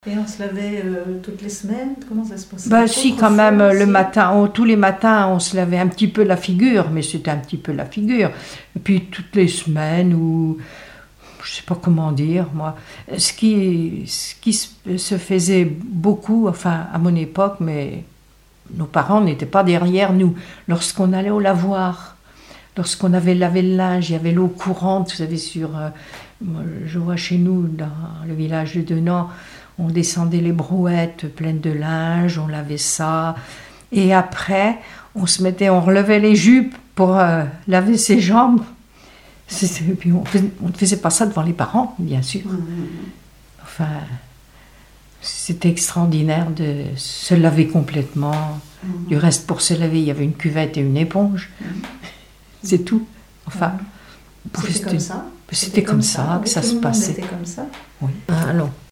Et on se lavait toutes les semaines? Comment ça se passait? Ben si, quand même, le matin, tous les matins, on se lavait un petit peu la figure, mais c'était un petit peu la figure. Et puis toutes les semaines, ou je sais pas comment dire, moi, ce qui se faisait beaucoup, enfin, à mon époque, mais nos parents n'étaient pas derrière nous. Lorsqu'on allait au lavoir, lorsqu'on avait lavé le linge, il y avait l'eau courante, vous savez, je vois chez nous, dans le village de Denan, on descendait les brouettes pleines de linge, on lavait ça. Et après, on relevait les jupes pour laver ses jambes. Et puis on ne faisait pas ça devant les parents, bien sûr. Enfin, c'était extraordinaire de se laver complètement. Du reste, pour se laver, il y avait une cuvette et une éponge. C'est tout. Enfin, c'était comme ça. C'était comme ça que ça se passait. C'était comme ça. Oui. Alors.